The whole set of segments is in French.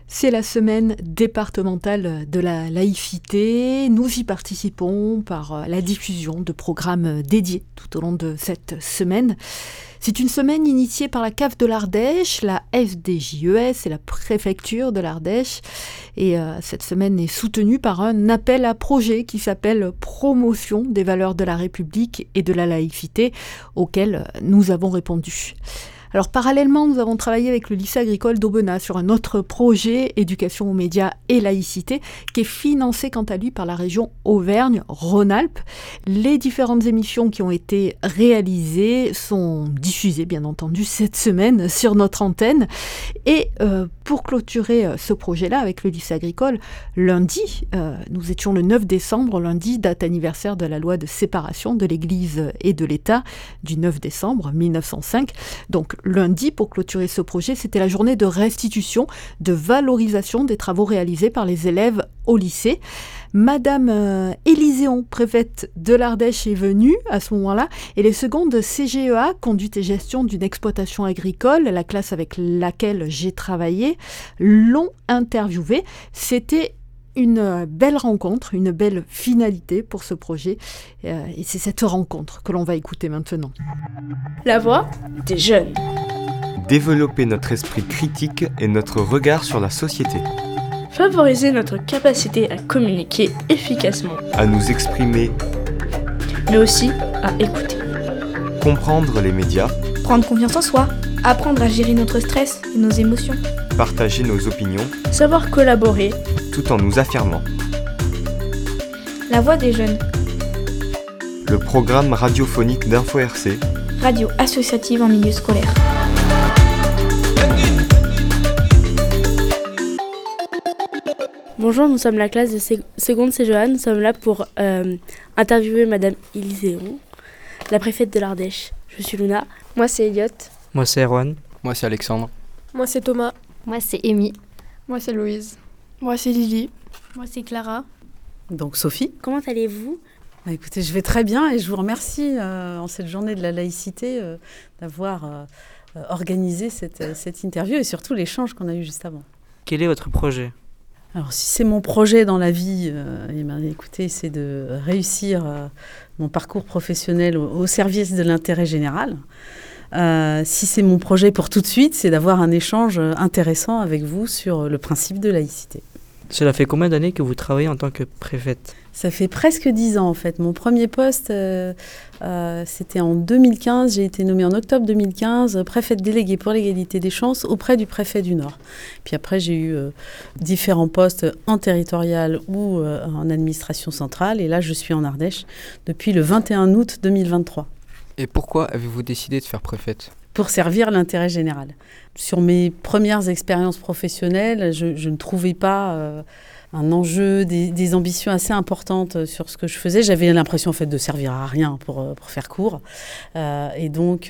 C'est la semaine départementale de la laïcité. Nous y participons par la diffusion de programmes dédiés tout au long de cette semaine. C'est une semaine initiée par la CAF de l'Ardèche, la FDJES et la préfecture de l'Ardèche. Et cette semaine est soutenue par un appel à projet qui s'appelle « Promotion des valeurs de la République et de la laïcité » auquel nous avons répondu. Alors parallèlement, nous avons travaillé avec le lycée agricole d'Aubenas sur un autre projet, éducation aux médias et laïcité, qui est financé quant à lui par la région Auvergne-Rhône-Alpes. Les différentes émissions qui ont été réalisées sont diffusées, bien entendu, cette semaine sur notre antenne. Et pour clôturer ce projet-là avec le lycée agricole, lundi, nous étions le 9 décembre, lundi, date anniversaire de la loi de séparation de l'Église et de l'État, du 9 décembre 1905. Donc lundi, pour clôturer ce projet, c'était la journée de restitution, de valorisation des travaux réalisés par les élèves au lycée. Madame Élyséon, préfète de l'Ardèche, est venue à ce moment-là, et les secondes CGEA, conduite et gestion d'une exploitation agricole, la classe avec laquelle j'ai travaillé, l'ont interviewée. C'était une belle rencontre, une belle finalité pour ce projet. Et c'est cette rencontre que l'on va écouter maintenant. La voix des jeunes. Développer notre esprit critique et notre regard sur la société. Favoriser notre capacité à communiquer efficacement. À nous exprimer. Mais aussi à écouter. Comprendre les médias. Prendre confiance en soi. Apprendre à gérer notre stress et nos émotions. Partager nos opinions. Savoir collaborer. Tout en nous affirmant. La voix des jeunes. Le programme radiophonique d'Info RC. Radio associative en milieu scolaire. Bonjour, nous sommes la classe de seconde CGEA. Nous sommes là pour interviewer Madame Élyséon, la préfète de l'Ardèche. Je suis Luna. Moi c'est Elliot. Moi c'est Erwan. Moi c'est Alexandre. Moi c'est Thomas. Moi c'est Amy. Moi c'est Louise. Moi c'est Lily. Moi c'est Clara. Donc Sophie. Comment allez-vous ? Écoutez, je vais très bien et je vous remercie en cette journée de la laïcité d'avoir organisé cette interview et surtout l'échange qu'on a eu juste avant. Quel est votre projet ? Alors si c'est mon projet dans la vie, écoutez, c'est de réussir mon parcours professionnel au service de l'intérêt général. Si c'est mon projet pour tout de suite, c'est d'avoir un échange intéressant avec vous sur le principe de laïcité. Cela fait combien d'années que vous travaillez en tant que préfète ? Ça fait presque 10 ans en fait. Mon premier poste, c'était en 2015. J'ai été nommée en octobre 2015 préfète déléguée pour l'égalité des chances auprès du préfet du Nord. Puis après, j'ai eu différents postes en territorial ou en administration centrale. Et là, je suis en Ardèche depuis le 21 août 2023. Et pourquoi avez-vous décidé de faire préfète ? Pour servir l'intérêt général. Sur mes premières expériences professionnelles, je ne trouvais pas un enjeu, des ambitions assez importantes sur ce que je faisais. J'avais l'impression en fait de servir à rien pour faire court. Et donc,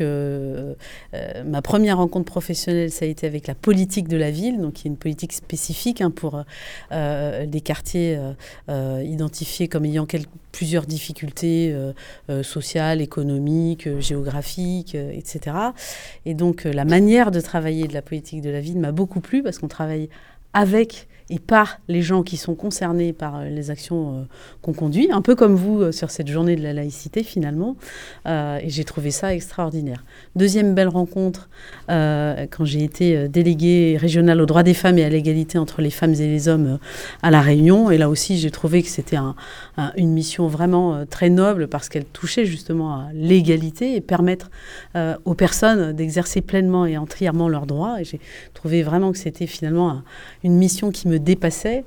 ma première rencontre professionnelle, ça a été avec la politique de la ville, donc qui est une politique spécifique pour les quartiers identifiés comme ayant plusieurs difficultés sociales, économiques, géographiques, etc. Et donc, la manière de travailler de la politique de la ville m'a beaucoup plu parce qu'on travaille avec et par les gens qui sont concernés par les actions qu'on conduit, un peu comme vous sur cette journée de la laïcité finalement, et j'ai trouvé ça extraordinaire. Deuxième belle rencontre, quand j'ai été déléguée régionale aux droits des femmes et à l'égalité entre les femmes et les hommes à La Réunion, et là aussi j'ai trouvé que c'était une mission vraiment très noble parce qu'elle touchait justement à l'égalité et permettre aux personnes d'exercer pleinement et entièrement leurs droits, et j'ai trouvé vraiment que c'était finalement une mission qui me dépassait.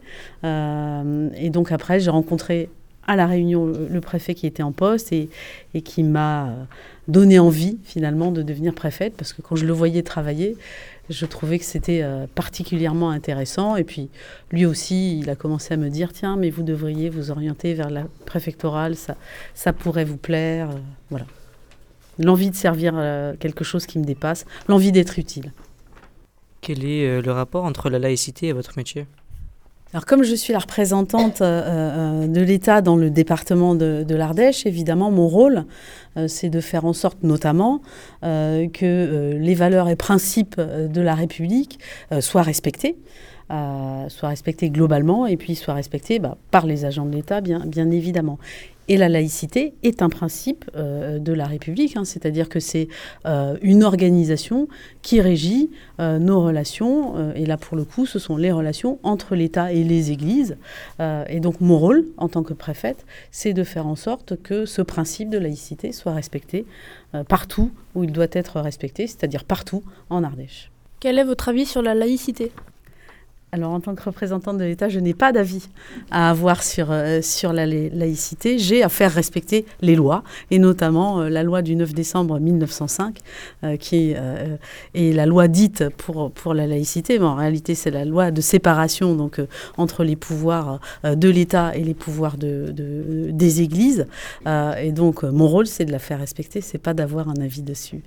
Et donc après, j'ai rencontré à La Réunion le préfet qui était en poste et qui m'a donné envie finalement de devenir préfète parce que quand je le voyais travailler, je trouvais que c'était particulièrement intéressant. Et puis lui aussi, il a commencé à me dire « Tiens, mais vous devriez vous orienter vers la préfectorale, ça pourrait vous plaire. » Voilà. L'envie de servir quelque chose qui me dépasse, l'envie d'être utile. Quel est le rapport entre la laïcité et votre métier ? Alors, comme je suis la représentante de l'État dans le département de l'Ardèche, évidemment, mon rôle, c'est de faire en sorte, notamment, que les valeurs et principes de la République soient respectés. soit respectée globalement et puis soit respectée par les agents de l'État, bien évidemment. Et la laïcité est un principe de la République, c'est-à-dire que c'est une organisation qui régit nos relations. Et là, pour le coup, ce sont les relations entre l'État et les églises. Et donc, mon rôle, en tant que préfète, c'est de faire en sorte que ce principe de laïcité soit respecté partout où il doit être respecté, c'est-à-dire partout en Ardèche. Quel est votre avis sur la laïcité ? Alors, en tant que représentante de l'État, je n'ai pas d'avis à avoir sur la laïcité. J'ai à faire respecter les lois, et notamment la loi du 9 décembre 1905, qui est la loi dite pour la laïcité. Mais en réalité, c'est la loi de séparation donc, entre les pouvoirs de l'État et les pouvoirs des églises. Et donc, mon rôle, c'est de la faire respecter, c'est pas d'avoir un avis dessus.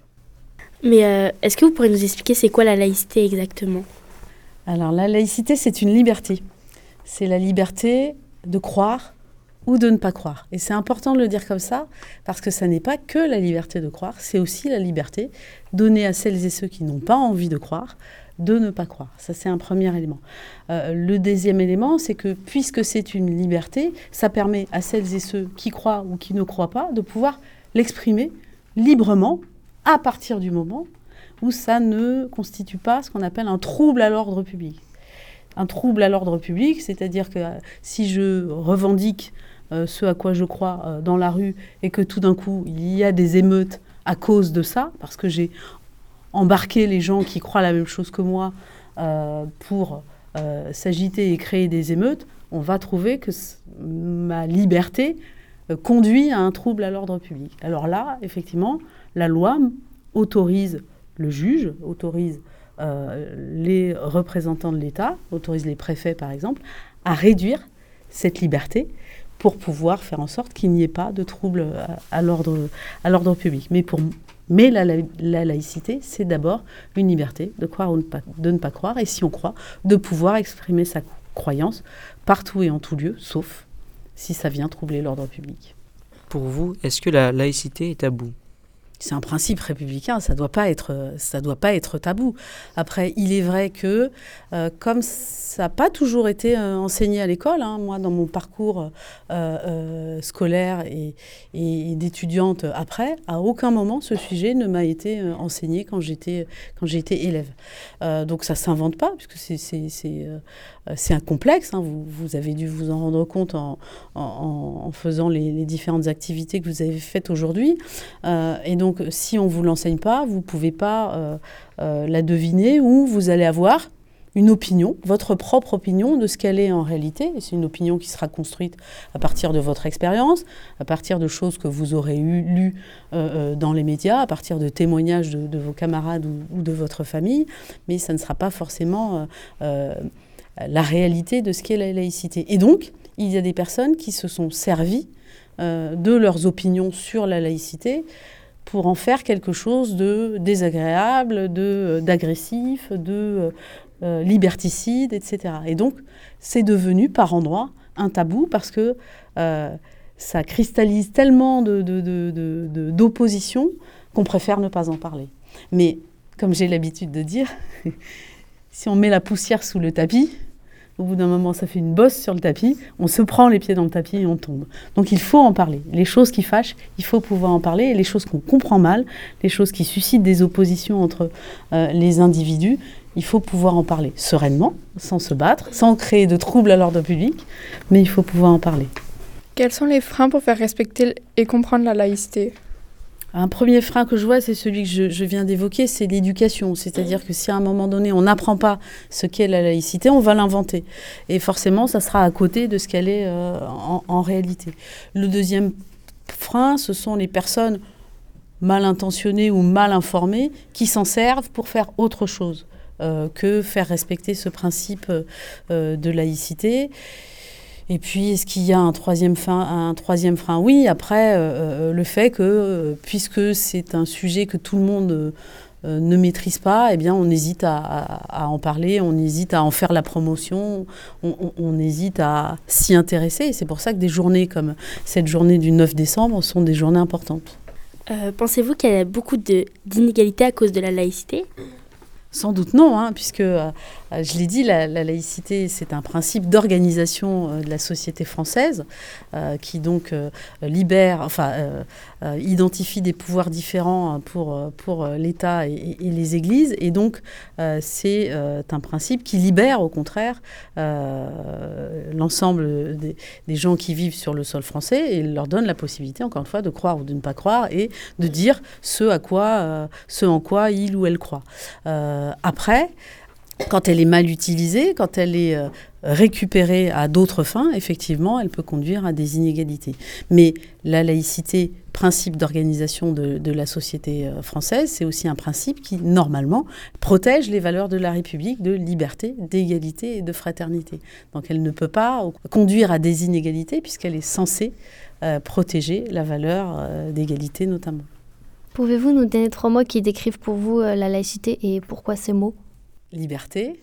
Mais est-ce que vous pourriez nous expliquer c'est quoi la laïcité exactement ? Alors, la laïcité, c'est une liberté. C'est la liberté de croire ou de ne pas croire. Et c'est important de le dire comme ça, parce que ça n'est pas que la liberté de croire, c'est aussi la liberté donnée à celles et ceux qui n'ont pas envie de croire, de ne pas croire. Ça, c'est un premier élément. Le deuxième élément, c'est que puisque c'est une liberté, ça permet à celles et ceux qui croient ou qui ne croient pas de pouvoir l'exprimer librement à partir du moment où ça ne constitue pas ce qu'on appelle un trouble à l'ordre public. Un trouble à l'ordre public, c'est-à-dire que si je revendique ce à quoi je crois dans la rue et que tout d'un coup, il y a des émeutes à cause de ça, parce que j'ai embarqué les gens qui croient la même chose que moi pour s'agiter et créer des émeutes, on va trouver que ma liberté conduit à un trouble à l'ordre public. Alors là, effectivement, la loi autorise le juge, autorise les représentants de l'État, autorise les préfets par exemple, à réduire cette liberté pour pouvoir faire en sorte qu'il n'y ait pas de trouble à l'ordre public. Mais la laïcité, c'est d'abord une liberté de croire ou de ne pas croire, et si on croit, de pouvoir exprimer sa croyance partout et en tout lieu, sauf si ça vient troubler l'ordre public. Pour vous, est-ce que la laïcité est tabou ? C'est un principe républicain, ça doit pas être tabou. Après, il est vrai que, comme ça n'a pas toujours été enseigné à l'école, moi, dans mon parcours scolaire et d'étudiante après, à aucun moment, ce sujet ne m'a été enseigné quand j'étais élève. Donc, ça ne s'invente pas, puisque c'est un complexe. Vous avez dû vous en rendre compte en faisant les différentes activités que vous avez faites aujourd'hui. Et donc, si on ne vous l'enseigne pas, vous ne pouvez pas la deviner, ou vous allez avoir une opinion, votre propre opinion de ce qu'elle est en réalité. Et c'est une opinion qui sera construite à partir de votre expérience, à partir de choses que vous aurez lues dans les médias, à partir de témoignages de vos camarades ou de votre famille. Mais ça ne sera pas forcément la réalité de ce qu'est la laïcité. Et donc, il y a des personnes qui se sont servies de leurs opinions sur la laïcité pour en faire quelque chose de désagréable, d'agressif, de liberticide, etc. Et donc, c'est devenu par endroits un tabou parce que ça cristallise tellement d'opposition qu'on préfère ne pas en parler. Mais, comme j'ai l'habitude de dire, si on met la poussière sous le tapis, au bout d'un moment, ça fait une bosse sur le tapis, on se prend les pieds dans le tapis et on tombe. Donc il faut en parler. Les choses qui fâchent, il faut pouvoir en parler. Et les choses qu'on comprend mal, les choses qui suscitent des oppositions entre les individus, il faut pouvoir en parler sereinement, sans se battre, sans créer de troubles à l'ordre public, mais il faut pouvoir en parler. Quels sont les freins pour faire respecter et comprendre la laïcité ? Un premier frein que je vois, c'est celui que je viens d'évoquer, c'est l'éducation. C'est-à-dire que si à un moment donné, on n'apprend pas ce qu'est la laïcité, on va l'inventer. Et forcément, ça sera à côté de ce qu'elle est en réalité. Le deuxième frein, ce sont les personnes mal intentionnées ou mal informées qui s'en servent pour faire autre chose que faire respecter ce principe de laïcité. Et puis, est-ce qu'il y a un troisième frein ? Oui, après, le fait que, puisque c'est un sujet que tout le monde ne maîtrise pas, eh bien, on hésite à en parler, on hésite à en faire la promotion, on hésite à s'y intéresser. Et c'est pour ça que des journées comme cette journée du 9 décembre sont des journées importantes. Pensez-vous qu'il y a beaucoup d'inégalités à cause de la laïcité ? Sans doute non, puisque Je l'ai dit, la laïcité, c'est un principe d'organisation de la société française qui donc identifie des pouvoirs différents pour l'État et les églises. Et donc, c'est un principe qui libère, au contraire, l'ensemble des gens qui vivent sur le sol français et leur donne la possibilité, encore une fois, de croire ou de ne pas croire et de dire ce en quoi il ou elle croit. Après, quand elle est mal utilisée, quand elle est récupérée à d'autres fins, effectivement, elle peut conduire à des inégalités. Mais la laïcité, principe d'organisation de la société française, c'est aussi un principe qui, normalement, protège les valeurs de la République de liberté, d'égalité et de fraternité. Donc elle ne peut pas conduire à des inégalités puisqu'elle est censée protéger la valeur d'égalité notamment. Pouvez-vous nous donner 3 mots qui décrivent pour vous la laïcité et pourquoi ces mots ? Liberté.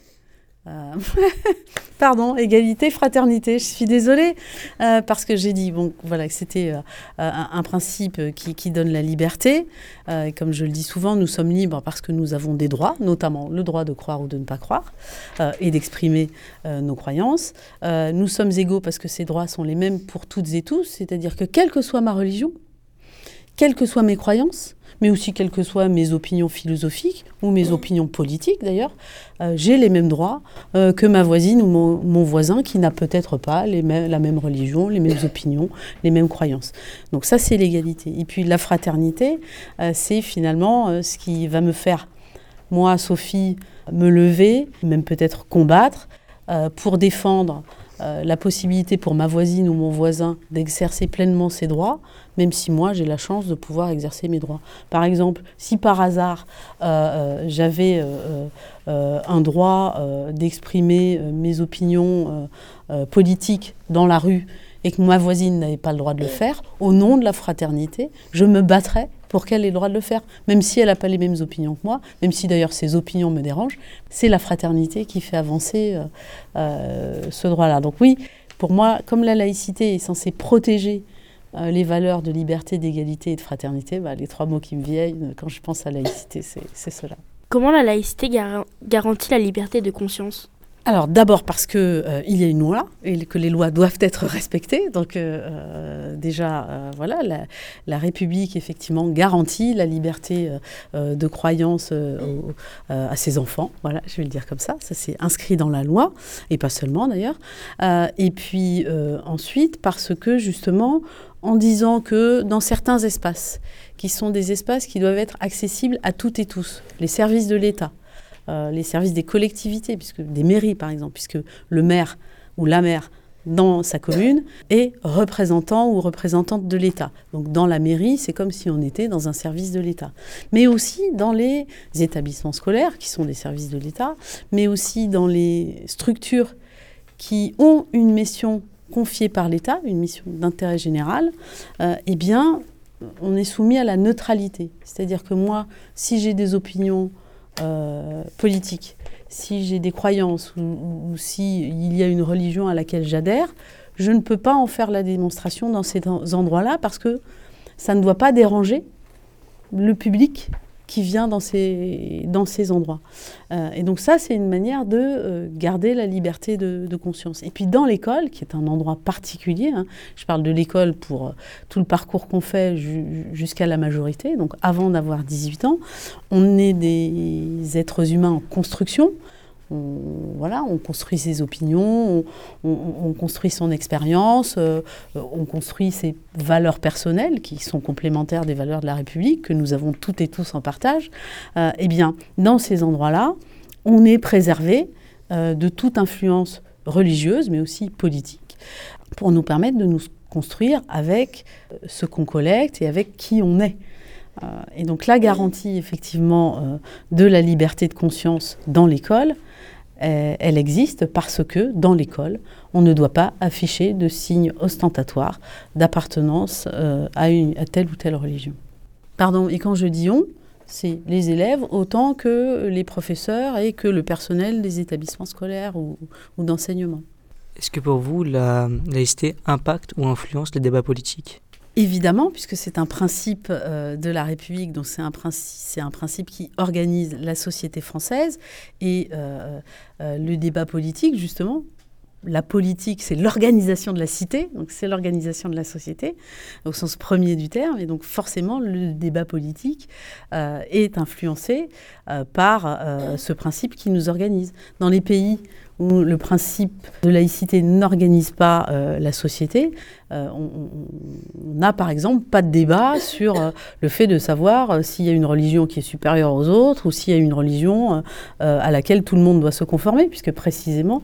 Pardon, égalité, fraternité. Je suis désolée parce que j'ai dit que c'était un principe qui donne la liberté. Et comme je le dis souvent, nous sommes libres parce que nous avons des droits, notamment le droit de croire ou de ne pas croire et d'exprimer nos croyances. Nous sommes égaux parce que ces droits sont les mêmes pour toutes et tous, c'est-à-dire que quelle que soit ma religion, quelles que soient mes croyances, mais aussi quelles que soient mes opinions philosophiques ou mes opinions politiques d'ailleurs, j'ai les mêmes droits que ma voisine ou mon voisin qui n'a peut-être pas la même religion, les mêmes opinions, les mêmes croyances. Donc ça, c'est l'égalité. Et puis la fraternité, c'est finalement ce qui va me faire, moi, Sophie, me lever, même peut-être combattre pour défendre la possibilité pour ma voisine ou mon voisin d'exercer pleinement ses droits, même si moi j'ai la chance de pouvoir exercer mes droits. Par exemple, si par hasard j'avais un droit d'exprimer mes opinions politiques dans la rue et que ma voisine n'avait pas le droit de le faire, au nom de la fraternité, je me battrais pour qu'elle ait le droit de le faire, même si elle n'a pas les mêmes opinions que moi, même si d'ailleurs ses opinions me dérangent, c'est la fraternité qui fait avancer ce droit-là. Donc oui, pour moi, comme la laïcité est censée protéger les valeurs de liberté, d'égalité et de fraternité, les 3 mots qui me viennent quand je pense à laïcité, c'est cela. Comment la laïcité garantit la liberté de conscience ? Alors d'abord parce qu'il y a une loi et que les lois doivent être respectées. Donc la République effectivement garantit la liberté de croyance à ses enfants. Voilà, je vais le dire comme ça. Ça c'est inscrit dans la loi et pas seulement d'ailleurs. Et puis ensuite parce que justement en disant que dans certains espaces qui sont des espaces qui doivent être accessibles à toutes et tous, les services de l'État, les services des collectivités, des mairies par exemple, puisque le maire ou la maire dans sa commune est représentant ou représentante de l'État. Donc dans la mairie, c'est comme si on était dans un service de l'État. Mais aussi dans les établissements scolaires, qui sont des services de l'État, mais aussi dans les structures qui ont une mission confiée par l'État, une mission d'intérêt général, eh bien, on est soumis à la neutralité. C'est-à-dire que moi, si j'ai des opinions politique, si j'ai des croyances ou si il y a une religion à laquelle j'adhère, je ne peux pas en faire la démonstration dans ces endroits-là parce que ça ne doit pas déranger le public qui vient dans ces endroits. Et donc ça, c'est une manière de garder la liberté de conscience. Et puis dans l'école, qui est un endroit particulier, je parle de l'école pour tout le parcours qu'on fait jusqu'à la majorité, donc avant d'avoir 18 ans, on est des êtres humains en construction. On construit ses opinions, on construit son expérience, on construit ses valeurs personnelles qui sont complémentaires des valeurs de la République, que nous avons toutes et tous en partage. Eh bien, dans ces endroits-là, on est préservé de toute influence religieuse, mais aussi politique, pour nous permettre de nous construire avec ce qu'on collecte et avec qui on est. Et donc la garantie, effectivement, de la liberté de conscience dans l'école, elle existe parce que, dans l'école, on ne doit pas afficher de signes ostentatoires d'appartenance à telle ou telle religion. Pardon, et quand je dis « on », c'est les élèves autant que les professeurs et que le personnel des établissements scolaires ou d'enseignement. Est-ce que pour vous, la laïcité impacte ou influence les débats politiques ? Évidemment, puisque c'est un principe de la République, donc c'est un principe qui organise la société française et le débat politique, justement. La politique, c'est l'organisation de la cité, donc c'est l'organisation de la société, au sens premier du terme. Et donc forcément, le débat politique est influencé par ce principe qui nous organise. Dans les pays où le principe de laïcité n'organise pas la société, on n'a par exemple pas de débat sur le fait de savoir s'il y a une religion qui est supérieure aux autres ou s'il y a une religion à laquelle tout le monde doit se conformer, puisque précisément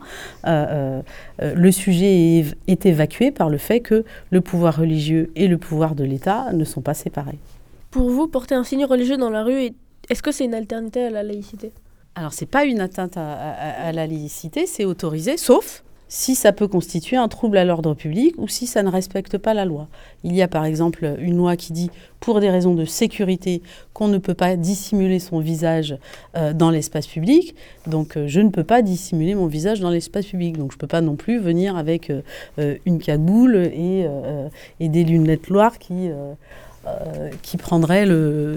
le sujet est évacué par le fait que le pouvoir religieux et le pouvoir de l'État ne sont pas séparés. Pour vous, porter un signe religieux dans la rue, est-ce que c'est une alternative à la laïcité ? Alors, ce n'est pas une atteinte à la laïcité, c'est autorisé, sauf si ça peut constituer un trouble à l'ordre public ou si ça ne respecte pas la loi. Il y a par exemple une loi qui dit, pour des raisons de sécurité, qu'on ne peut pas dissimuler son visage dans l'espace public. Donc, je ne peux pas dissimuler mon visage dans l'espace public. Donc, je ne peux pas non plus venir avec une cagoule et des lunettes noires qui prendrait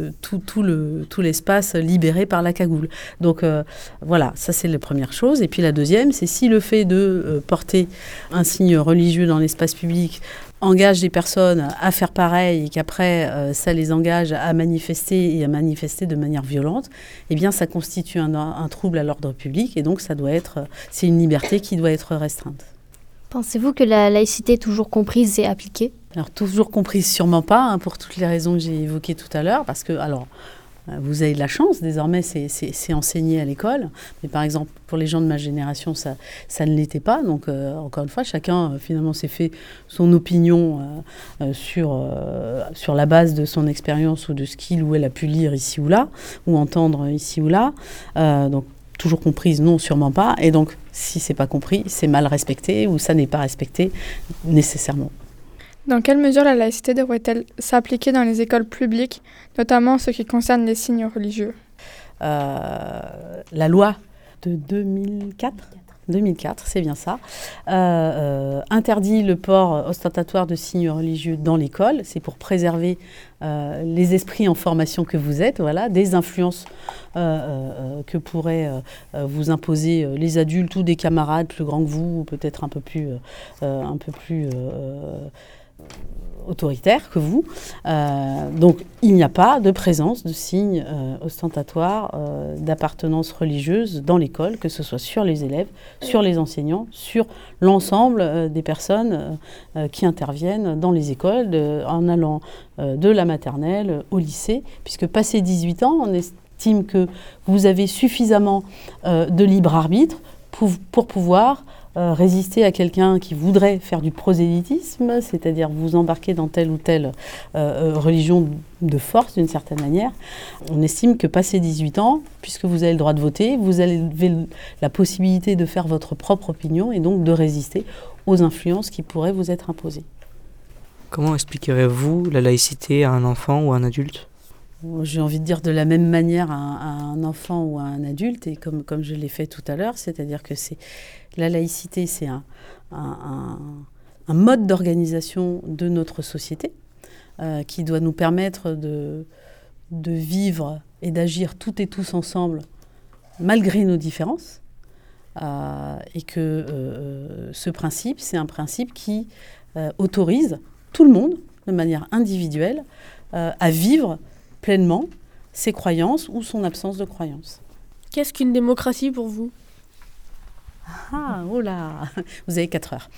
tout l'espace libéré par la cagoule. Donc voilà, ça c'est la première chose. Et puis la deuxième, c'est si le fait de porter un signe religieux dans l'espace public engage des personnes à faire pareil et qu'après ça les engage à manifester et à manifester de manière violente, eh bien ça constitue un trouble à l'ordre public et donc c'est une liberté qui doit être restreinte. Pensez-vous que la laïcité est toujours comprise et appliquée ? Alors, toujours comprise, sûrement pas, pour toutes les raisons que j'ai évoquées tout à l'heure, parce que, vous avez de la chance, désormais, c'est enseigné à l'école, mais par exemple, pour les gens de ma génération, ça ne l'était pas, donc, encore une fois, chacun, finalement, s'est fait son opinion sur la base de son expérience ou de ce qu'il ou elle a pu lire ici ou là, ou entendre ici ou là, donc, toujours comprise, non, sûrement pas, et donc, si c'est pas compris, c'est mal respecté, ou ça n'est pas respecté, nécessairement. Dans quelle mesure la laïcité devrait-elle s'appliquer dans les écoles publiques, notamment en ce qui concerne les signes religieux ? La loi de 2004, c'est bien ça, interdit le port ostentatoire de signes religieux dans l'école. C'est pour préserver les esprits en formation que vous êtes, voilà, des influences que pourraient vous imposer les adultes ou des camarades plus grands que vous, ou peut-être un peu plus autoritaire que vous. Donc, il n'y a pas de présence de signes ostentatoires d'appartenance religieuse dans l'école, que ce soit sur les élèves, sur les enseignants, sur l'ensemble des personnes qui interviennent dans les écoles, en allant de la maternelle au lycée, puisque passé 18 ans, on estime que vous avez suffisamment de libre arbitre pour pouvoir résister à quelqu'un qui voudrait faire du prosélytisme, c'est-à-dire vous embarquer dans telle ou telle religion de force, d'une certaine manière. On estime que passé 18 ans, puisque vous avez le droit de voter, vous avez la possibilité de faire votre propre opinion et donc de résister aux influences qui pourraient vous être imposées. Comment expliquerez-vous la laïcité à un enfant ou à un adulte ? J'ai envie de dire de la même manière à un enfant ou à un adulte, et comme je l'ai fait tout à l'heure, c'est-à-dire que la laïcité, c'est un mode d'organisation de notre société qui doit nous permettre de vivre et d'agir toutes et tous ensemble malgré nos différences, et que ce principe, c'est un principe qui autorise tout le monde, de manière individuelle, à vivre pleinement ses croyances ou son absence de croyances. Qu'est-ce qu'une démocratie pour vous ? Ah, oh là, vous avez 4 heures.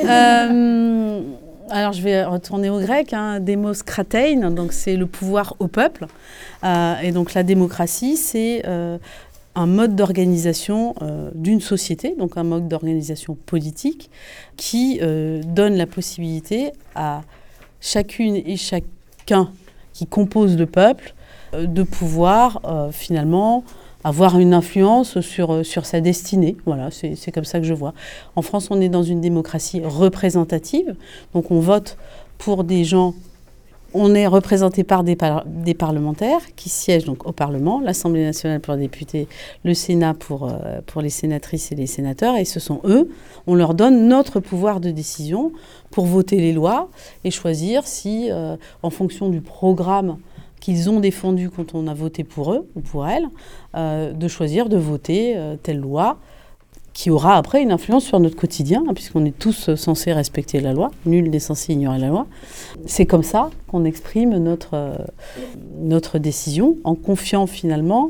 Alors, je vais retourner au grec, démos kratein, donc c'est le pouvoir au peuple. Et donc, la démocratie, c'est un mode d'organisation d'une société, donc un mode d'organisation politique, qui donne la possibilité à chacune et chacun qui compose le peuple, de pouvoir finalement avoir une influence sur sa destinée. Voilà, c'est comme ça que je vois. En France, on est dans une démocratie représentative, donc on vote pour des gens On est représenté par des parlementaires qui siègent donc au Parlement, l'Assemblée nationale pour les députés, le Sénat pour les sénatrices et les sénateurs. Et ce sont eux, on leur donne notre pouvoir de décision pour voter les lois et choisir si, en fonction du programme qu'ils ont défendu quand on a voté pour eux ou pour elles, de choisir de voter telle loi qui aura après une influence sur notre quotidien, puisqu'on est tous censés respecter la loi, nul n'est censé ignorer la loi. C'est comme ça qu'on exprime notre décision, en confiant finalement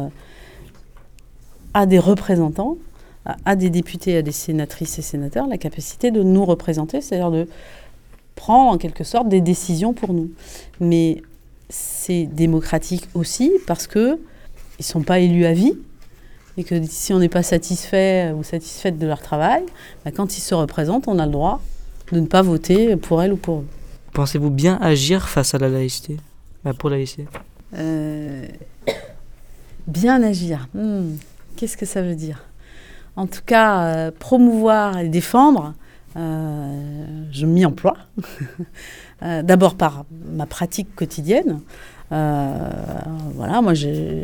à des représentants, à des députés, à des sénatrices et sénateurs, la capacité de nous représenter, c'est-à-dire de prendre en quelque sorte des décisions pour nous. Mais c'est démocratique aussi parce qu'ils ne sont pas élus à vie, et que si on n'est pas satisfait ou satisfaite de leur travail, quand ils se représentent, on a le droit de ne pas voter pour elle ou pour eux. Pensez-vous bien agir face à la laïcité, pour la laïcité? Bien agir, qu'est-ce que ça veut dire? En tout cas, promouvoir et défendre, je m'y emploie. D'abord par ma pratique quotidienne. Voilà, moi,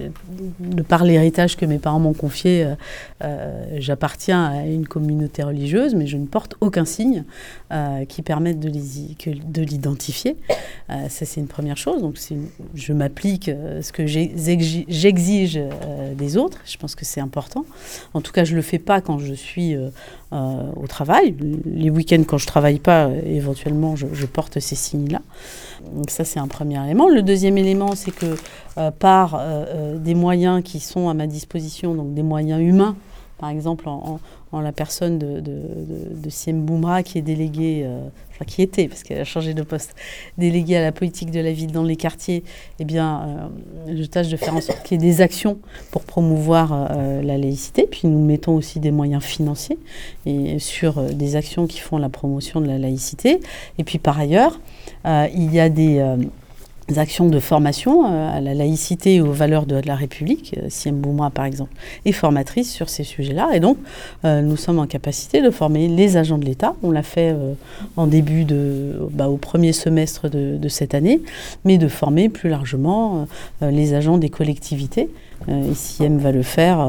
de par l'héritage que mes parents m'ont confié, j'appartiens à une communauté religieuse, mais je ne porte aucun signe qui permette de l'identifier. Ça, c'est une première chose. Donc, je m'applique ce que j'exige des autres. Je pense que c'est important. En tout cas, je ne le fais pas quand je suis au travail. Les week-ends, quand je ne travaille pas, éventuellement, je porte ces signes-là. Donc ça, c'est un premier élément. Le deuxième élément, c'est que par des moyens qui sont à ma disposition, donc des moyens humains, par exemple en la personne de Siem Boumra, qui est déléguée, qui était, parce qu'elle a changé de poste, déléguée à la politique de la ville dans les quartiers, eh bien, je tâche de faire en sorte qu'il y ait des actions pour promouvoir la laïcité. Puis nous mettons aussi des moyens financiers et sur des actions qui font la promotion de la laïcité. Et puis par ailleurs, il y a des actions de formation à la laïcité et aux valeurs de la République. Siem Boumra, par exemple, est formatrice sur ces sujets-là. Et donc, nous sommes en capacité de former les agents de l'État. On l'a fait en début au premier semestre de cette année, mais de former plus largement les agents des collectivités. Et Siem va le faire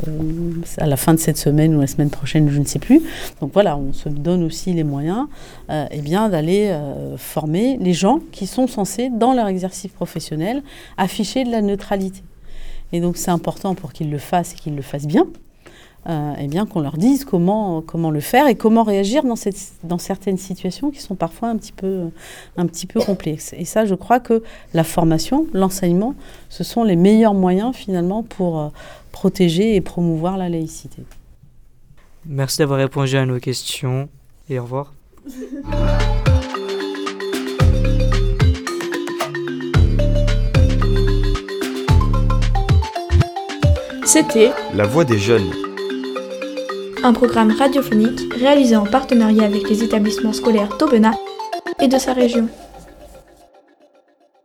à la fin de cette semaine ou la semaine prochaine, je ne sais plus. Donc voilà, on se donne aussi les moyens d'aller former les gens qui sont censés, dans leur exercice professionnel, afficher de la neutralité. Et donc c'est important pour qu'ils le fassent et qu'ils le fassent bien, qu'on leur dise comment le faire et comment réagir dans certaines situations qui sont parfois un petit peu complexes. Et ça, je crois que la formation, l'enseignement, ce sont les meilleurs moyens finalement pour protéger et promouvoir la laïcité. Merci d'avoir répondu à nos questions et au revoir. C'était La Voix des jeunes. Un programme radiophonique réalisé en partenariat avec les établissements scolaires d'Aubenas et de sa région.